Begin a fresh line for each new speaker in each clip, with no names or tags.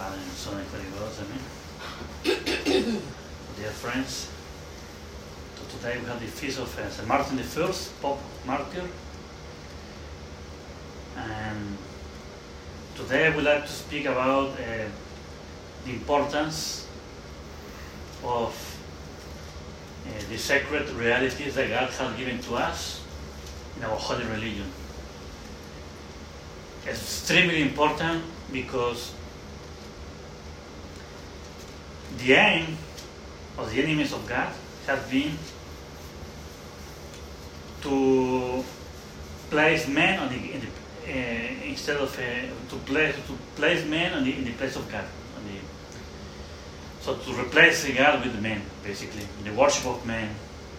Father, and Son, and Holy Ghost. Amen. Dear friends, so today we have the feast of St. Martin I, Pope Martyr. And today I would like to speak about the importance of the sacred realities that God has given to us in our holy religion. It's extremely important because the aim of the enemies of God has been to place man on instead of to place man in the place of God. So to replace God with man, basically, the worship of man.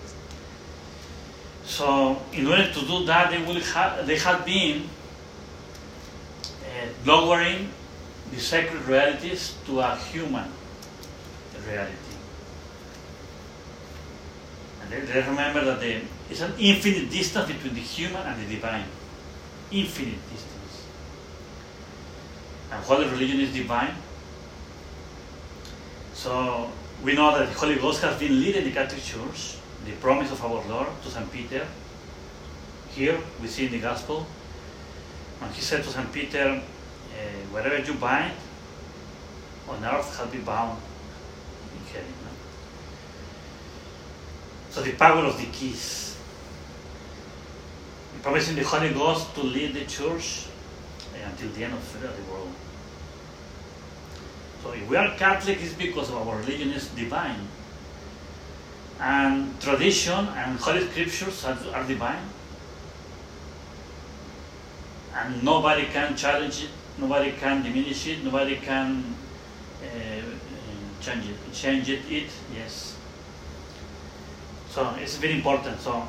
So in order to do that, they have been lowering the sacred realities to a human reality. And let's remember that it's an infinite distance between the human and the divine. Infinite distance. And holy religion is divine. So we know that the Holy Ghost has been leading the Catholic Church, the promise of our Lord to St. Peter. Here we see in the Gospel, when he said to St. Peter, wherever you bind on earth shall be bound in heaven. No? So the power of the keys. Promising the Holy Ghost to lead the Church until the end of the world. So if we are Catholic, it's because our religion is divine. And tradition and Holy Scriptures are divine. And nobody can challenge it, nobody can diminish it, nobody can change it, yes. So it's very important. So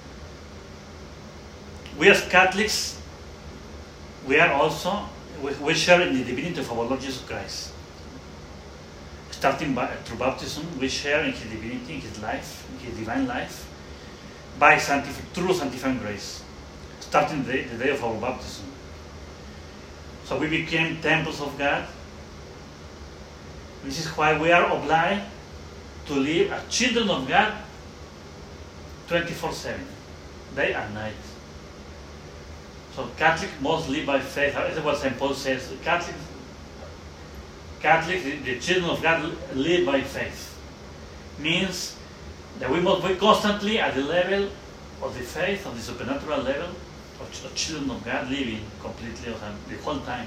we as Catholics, we share in the divinity of our Lord Jesus Christ. Starting through baptism, we share in His divinity, in His life, in His divine life, through sanctifying grace, starting the day of our baptism. So we became temples of God. This is why we are obliged to live as children of God 24/7, day and night. So Catholics must live by faith. That's what St. Paul says. Catholics, the children of God, live by faith. Means that we must be constantly at the level of the faith, of the supernatural level of children of God, living completely the whole time.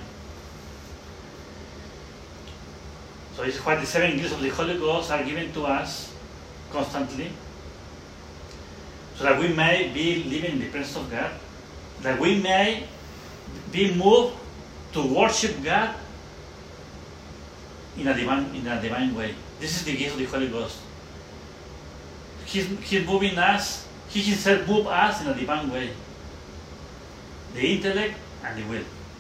So this is why the 7 gifts of the Holy Ghost are given to us constantly, so that we may be living in the presence of God, that we may be moved to worship God in a divine way. This is the gift of the Holy Ghost. He's moving us, He Himself moves us in a divine way. The intellect and the will.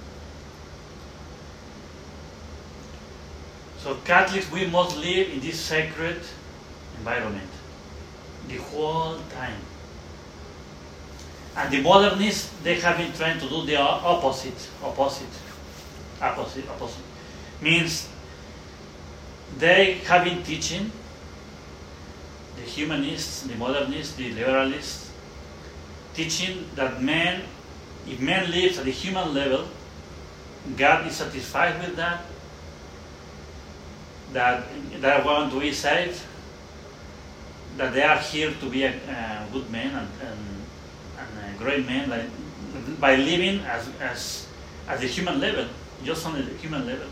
So Catholics, we must live in this sacred environment the whole time. And the modernists, they have been trying to do the opposite. Means they have been teaching, the humanists, the modernists, the liberalists, teaching that if man lives at the human level, God is satisfied with that they want to be saved, that they are here to be a good man and a great man by living as the human level, just on the human level.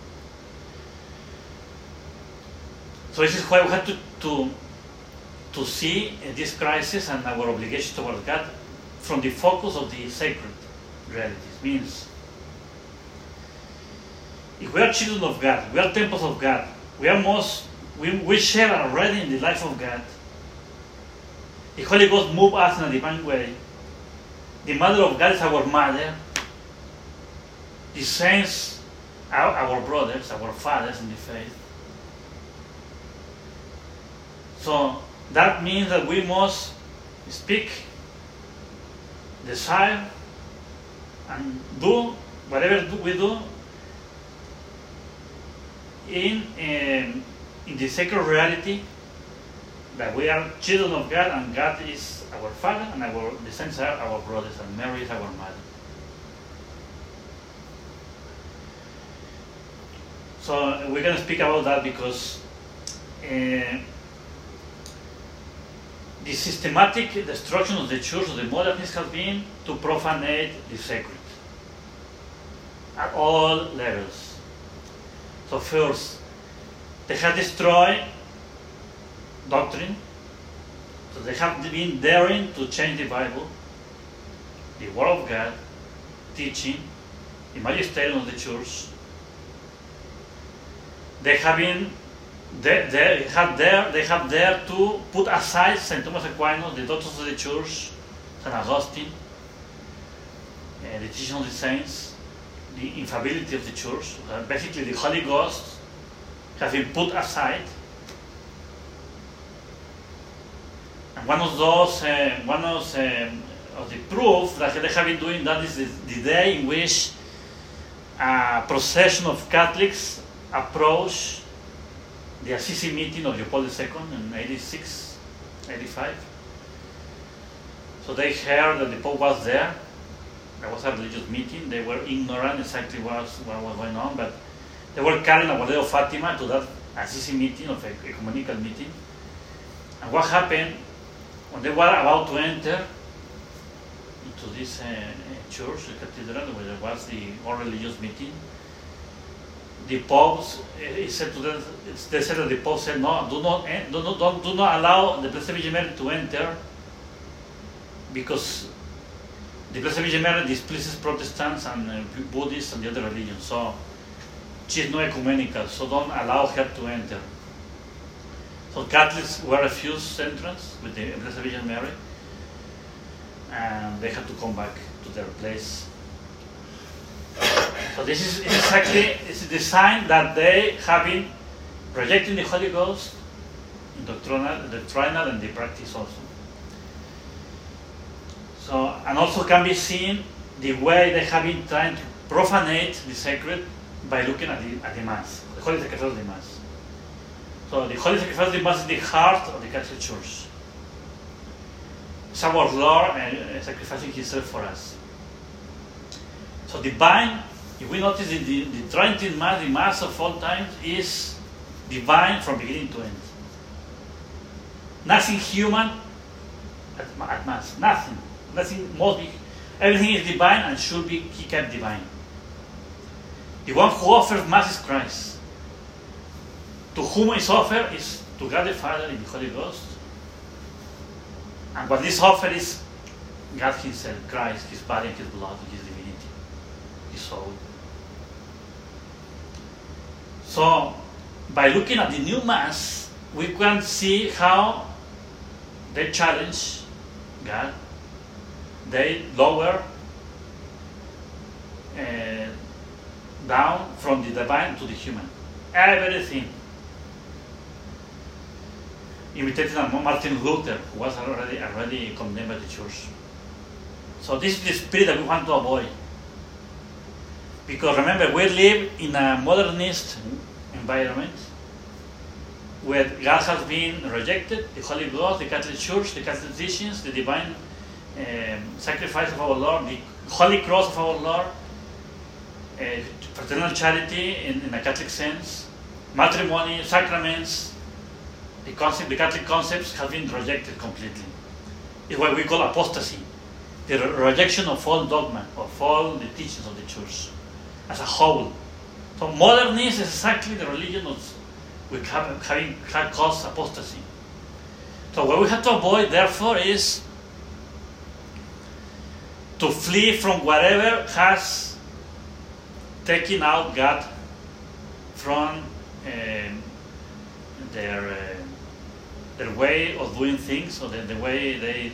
So this is why we have to see this crisis and our obligation towards God from the focus of the sacred realities. Means, if we are children of God, we are temples of God, we share already in the life of God. The Holy Ghost moves us in a divine way. The Mother of God is our mother. The saints are our brothers, our fathers in the faith. So that means that we must speak, desire, and do whatever we do in the sacred reality that we are children of God, and God is our Father, and the saints are our brothers, and Mary is our mother. So we're going to speak about that because the systematic destruction of the church of the modernists has been to profanate the sacred at all levels. So first, they have destroyed doctrine. So they have been daring to change the Bible, the Word of God, teaching, the magisterium of the church. They have been they have dared to put aside St. Thomas Aquinas, the doctors of the church, St. Augustine, the teaching of the saints, the infallibility of the church. Basically, the Holy Ghost has been put aside. And one of the proof that they have been doing that is the day in which a procession of Catholics approached the Assisi meeting of John Paul II in 86, 85. So they heard that the Pope was there. There was a religious meeting. They were ignorant exactly what was going on, but they were carrying a Bordeo Fatima to that Assisi meeting, of a ecumenical meeting. And what happened, when they were about to enter into this church, the cathedral, where there was the all religious meeting, the Pope, he said to them, they said that the Pope said, no, do not allow the Blessed Virgin Mary to enter, because the Blessed Virgin Mary displeases Protestants and Buddhists and the other religions. So she's not ecumenical, so don't allow her to enter. So Catholics were refused entrance with the Blessed Virgin Mary, and they had to come back to their place. So this is exactly the sign that they have been rejecting the Holy Ghost in doctrinal and the practice also. So, and also can be seen the way they have been trying to profanate the sacred by looking at the Mass, the Holy Sacrifice of the Mass. So the Holy Sacrifice of the Mass is the heart of the Catholic Church. It's our Lord sacrificing Himself for us. So divine, if we notice the Tridentine Mass, the Mass of all times, is divine from beginning to end. Nothing human at Mass. Nothing must be. Everything is divine and should be kept divine. The one who offers Mass is Christ. To whom is offered is to God the Father in the Holy Ghost. And what this offer is God Himself, Christ, His body and His blood, His divinity, His soul. So, by looking at the new Mass, we can see how they challenge God. They lower down from the divine to the human. Everything. Imitating Martin Luther, who was already condemned by the church. So this is the spirit that we want to avoid. Because remember, we live in a modernist environment where God has been rejected, the Holy Ghost, the Catholic Church, the Catholic teachings, the divine sacrifice of our Lord, the Holy Cross of our Lord, fraternal charity in a Catholic sense, matrimony, sacraments. The Catholic concepts have been rejected completely. It's what we call apostasy, the rejection of all dogma, of all the teachings of the church as a whole. So modernism is exactly the religion which have caused apostasy. So what we have to avoid, therefore, is to flee from whatever has taken out God from their way of doing things, or the way they,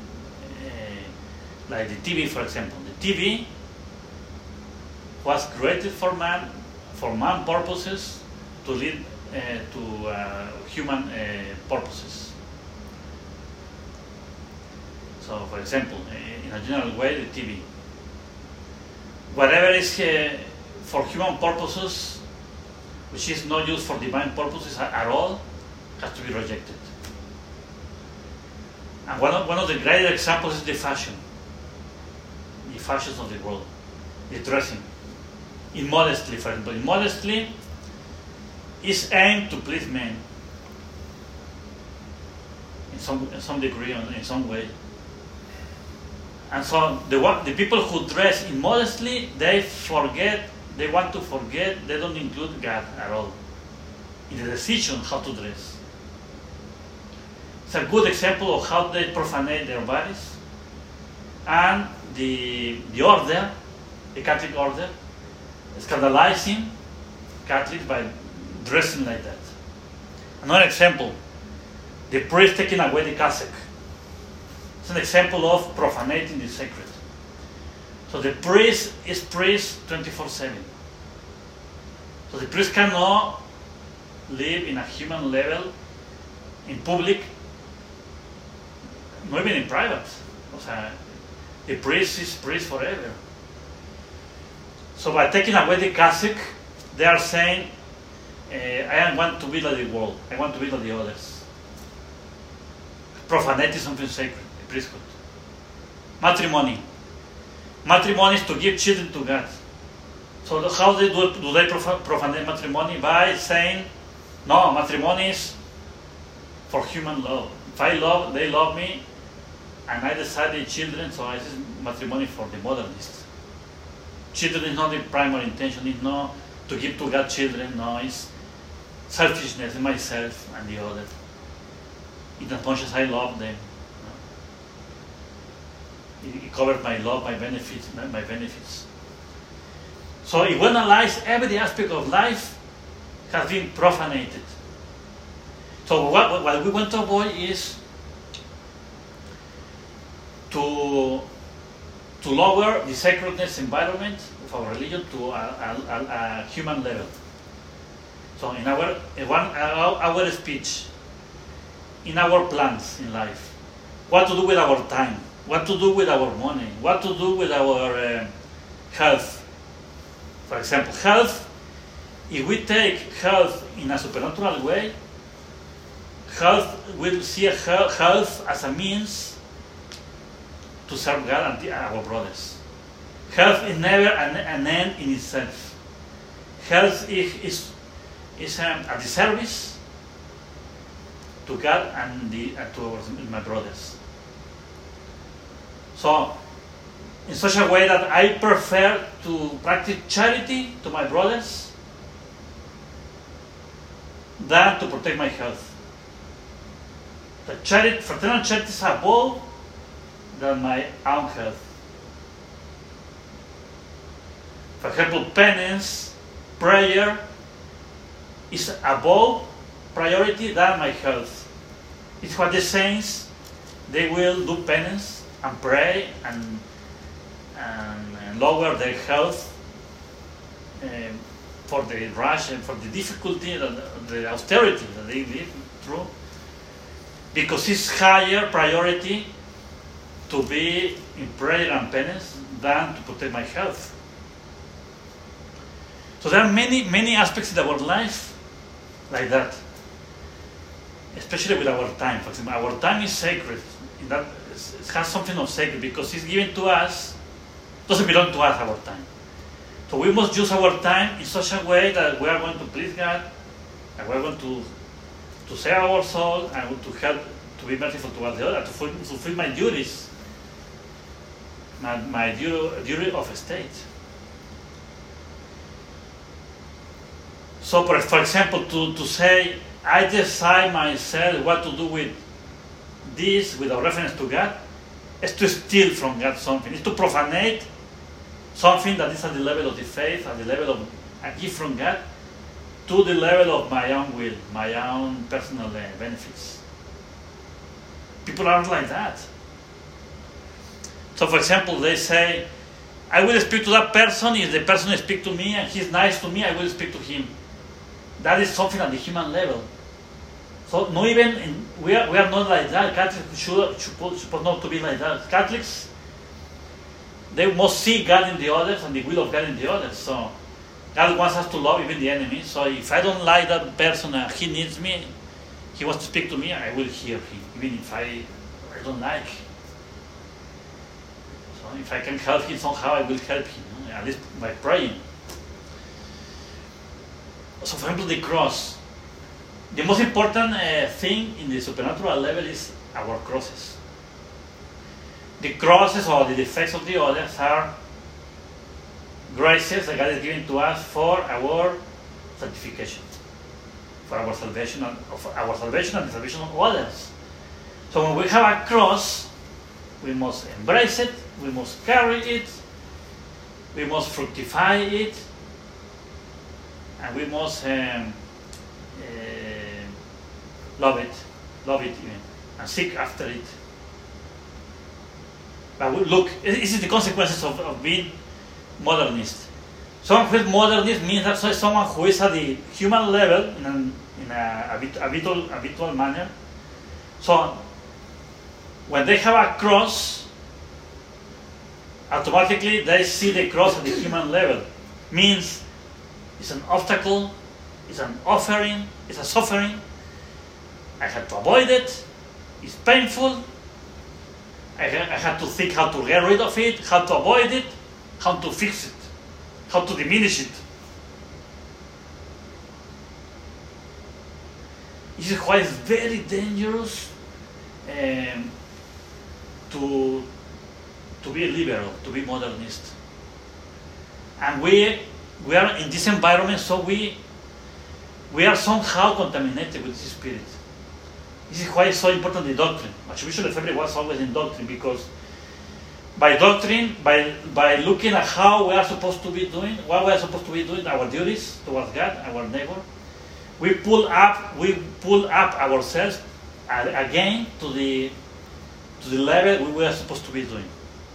like the TV, for example. The TV was created for man purposes, to lead to human purposes. So, for example, in a general way, the TV. Whatever is for human purposes which is not used for divine purposes at all, has to be rejected. And one of the great examples is the fashions of the world, the dressing. Immodestly, for example. Immodestly is aimed to please men in some degree, in some way. And so the people who dress immodestly, they want to forget, they don't include God at all in the decision how to dress. It's a good example of how they profanate their bodies. And the order, the Catholic order, scandalizing Catholics by dressing like that. Another example, the priest taking away the cassock. It's an example of profanating the sacred. So the priest is priest 24/7. So the priest cannot live in a human level in public, not even in private. The priest is priest forever. So by taking away the cassock, they are saying, I want to be like the world. I want to be like the others. Profanity is something sacred, the priesthood. Matrimony. Matrimony is to give children to God. So how do they profanate matrimony? By saying, no, matrimony is for human love. If I love, they love me, and I decided children, so this is matrimony for the modernists. Children is not the primary intention, it's not to give to God children, no, it's selfishness in myself and the other. In as much as I love them. It covers my love, my benefits. So if we analyze every aspect of life has been profanated. So what we want to avoid is to lower the sacredness environment of our religion to a human level. So in our speech, in our plans in life, what to do with our time, what to do with our money, what to do with our health. For example, health, if we take health in a supernatural way, we'll see health as a means to serve God and our brothers. Health is never an end in itself. Health is at the service to God and to my brothers. So, in such a way that I prefer to practice charity to my brothers than to protect my health. The fraternal charity is above than my own health. For example, penance, prayer is above priority than my health. It's what the saints, they will do penance and pray and lower their health for the rush and for the difficulty, the austerity that they live through, because it's higher priority to be in prayer and penance than to protect my health. So there are many aspects in our life like that, especially with our time. For example, our time is sacred. It has something of sacred because it's given to us, doesn't belong to us, our time. So we must use our time in such a way that we are going to please God, and we are going to save our soul, and to help, to be merciful towards the other, to fulfill my duties, my duty of state. So, for example, to say, I decide myself what to do with this without reference to God, is to steal from God something. It's to profanate something that is at the level of the faith, at the level of a gift from God, to the level of my own will, my own personal benefits. People are like that. So, for example, they say, I will speak to that person. If the person speaks to me and he's nice to me, I will speak to him. That is something at the human level. So, not even we are not like that. Catholics supposed not to be like that. Catholics, they must see God in the others and the will of God in the others. So, God wants us to love even the enemy. So if I don't like that person and he needs me, he wants to speak to me, I will hear him, even if I don't like. So if I can help him somehow, I will help him, at least by praying. So for example, the cross. The most important thing in the supernatural level is our crosses. The crosses or the defects of the others are graces that God is giving to us for our sanctification, for our salvation and the salvation of others. So when we have a cross, we must embrace it, we must carry it, we must fructify it, and we must love it even, and seek after it. But look, this is the consequences of being modernist. Someone who is modernist means that someone who is at the human level in a habitual manner. So when they have a cross, automatically they see the cross at the human level. Means it's an obstacle, it's an offering, it's a suffering. I had to avoid it, it's painful. I had to think how to get rid of it, how to avoid it, how to fix it, how to diminish it. This is why it's very dangerous to be liberal, to be modernist. And we are in this environment, so we are somehow contaminated with this spirit. This is why it's so important, the doctrine. Archbishop Lefebvre was always in doctrine, because by doctrine, by looking at how we are supposed to be doing, what we are supposed to be doing, our duties towards God, our neighbor, we pull up ourselves again to the level we are supposed to be doing.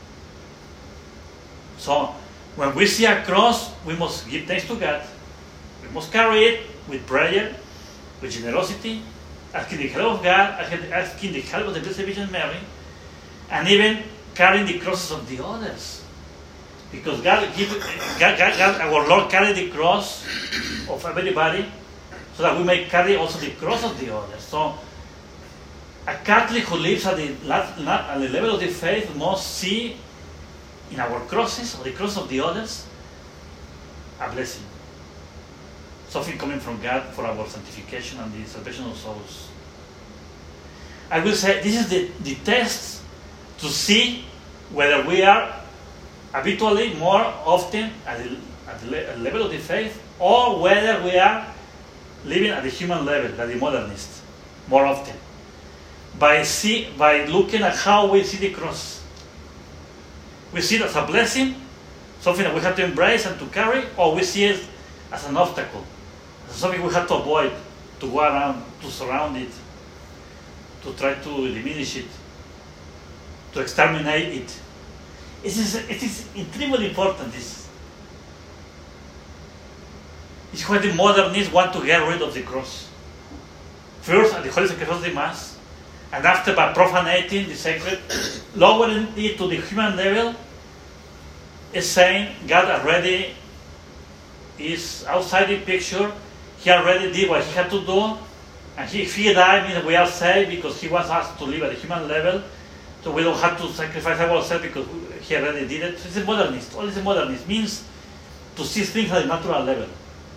So when we see a cross, we must give thanks to God. We must carry it with prayer, with generosity, asking the help of God, asking the help of the Blessed Virgin Mary, and even carrying the crosses of the others. Because God, our Lord, carried the cross of everybody, so that we may carry also the cross of the others. So a Catholic who lives at the level of the faith must see in our crosses, or the cross of the others, a blessing. Something coming from God for our sanctification and the salvation of souls. I will say this is the test to see whether we are habitually more often at the level of the faith, or whether we are living at the human level, at the modernist, more often. By looking at how we see the cross. We see it as a blessing, something that we have to embrace and to carry, or we see it as an obstacle, as something we have to avoid, to go around, to surround it, to try to diminish it, to exterminate it. It is incredibly important. This is why the modernists want to get rid of the cross. First, at the Holy Sacrifice of the Mass, and after by profanating the sacred, lowering it to the human level, is saying God already is outside the picture. He already did what he had to do, and if he died, means we are saved because he wants us to live at the human level, so we don't have to sacrifice ourselves because he already did it. So it's a modernist. All is a modernist means to see things at the natural level.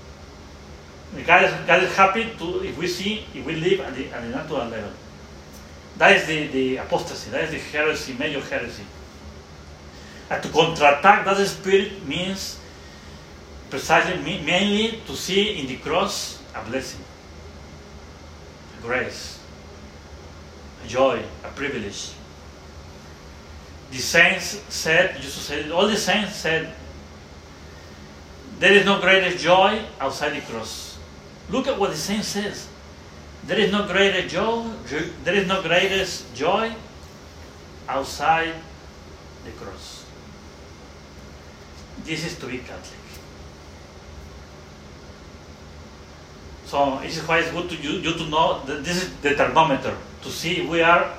God is happy if we live at the natural level. That is the apostasy. That is the heresy, major heresy. And to counterattack that spirit means precisely, mainly to see in the cross a blessing, a grace, a joy, a privilege. The saints said, all the saints said, there is no greater joy outside the cross. Look at what the saint says. There is no greater joy. There is no greatest joy outside the cross. This is to be Catholic. So this is why it's good to you to know that this is the thermometer to see if we are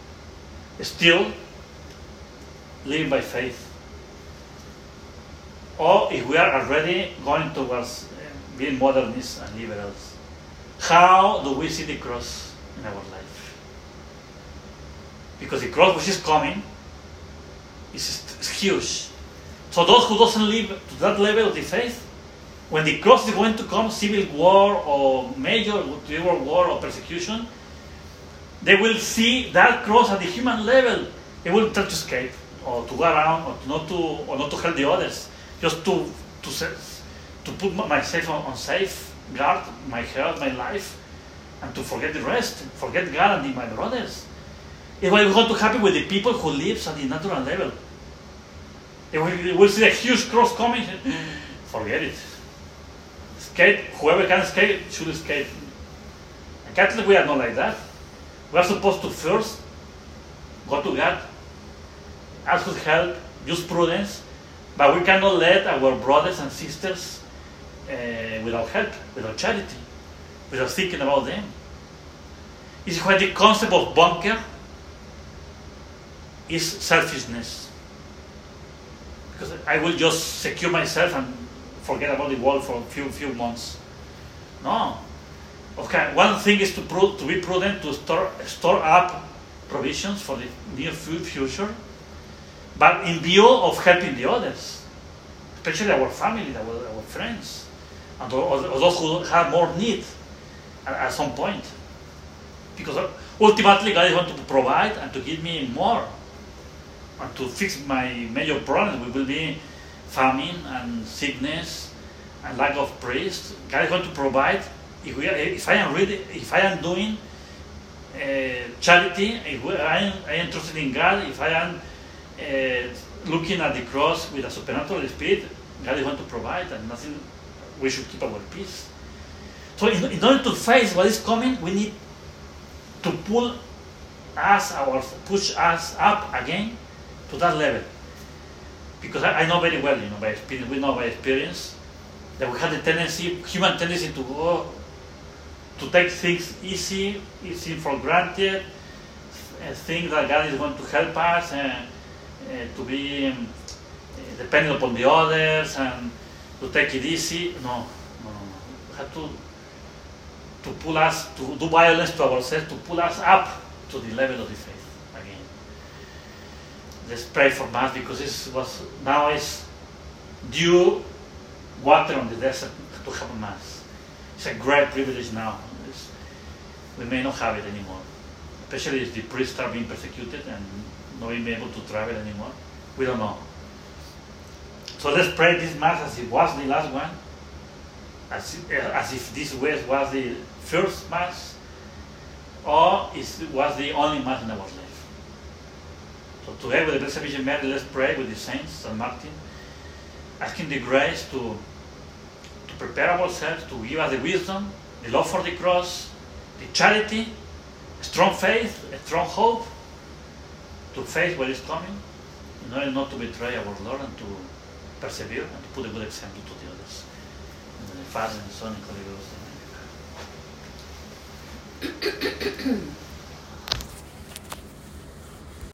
still living by faith. or if we are already going towards being modernists and liberals. How do we see the cross in our life? Because the cross which is coming is huge. So those who doesn't live to that level of the faith, when the cross is going to come, civil war or major war or persecution, they will see that cross at the human level. They will try to escape or to go around or not to help the others, just to put myself on safeguard, my health, my life, and to forget the rest, forget God and my brothers. It's what is going to happen with the people who live at the natural level. They will see a huge cross coming. Forget it. Escape. Whoever can escape should escape. And Catholics, we are not like that. We are supposed to first go to God, ask His help, use prudence, but we cannot let our brothers and sisters without help, without charity, without thinking about them. This is why the concept of bunker is selfishness. Because I will just secure myself and forget about the world for a few months. No. Okay, one thing is to be prudent, to store up provisions for the near future, but in view of helping the others, especially our family, our friends, and those who have more need at some point. Because ultimately God is going to provide and to give me more. And to fix my major problems, we will be famine and sickness and lack of praise. God is going to provide. If I am doing charity, if I am trusting in God, if I am looking at the cross with a supernatural spirit, God is going to provide, and nothing. We should keep our peace. So, in order to face what is coming, we need to push us up again to that level. Because I know very well, by experience, we know by experience that we have the human tendency to take things easy for granted, think that God is going to help us, to be dependent upon the others and to take it easy. No. We have to pull us, to do violence to ourselves, to pull us up to the level of the faith. Let's pray for Mass, because now is due water on the desert to have a Mass. It's a great privilege now. We may not have it anymore, especially if the priests are being persecuted and not being able to travel anymore. We don't know. So let's pray this Mass as it was the last one, as if this was the first Mass, or it was the only Mass in our life. So today with the Blessed Virgin Mary, let's pray with the saints, St. Martin, asking the grace to prepare ourselves, to give us the wisdom, the love for the cross, the charity, a strong faith, a strong hope, to face what is coming, in order not to betray our Lord and to persevere and to put a good example to the others. In the name of the Father, and the Son, and the Holy Ghost. Amen.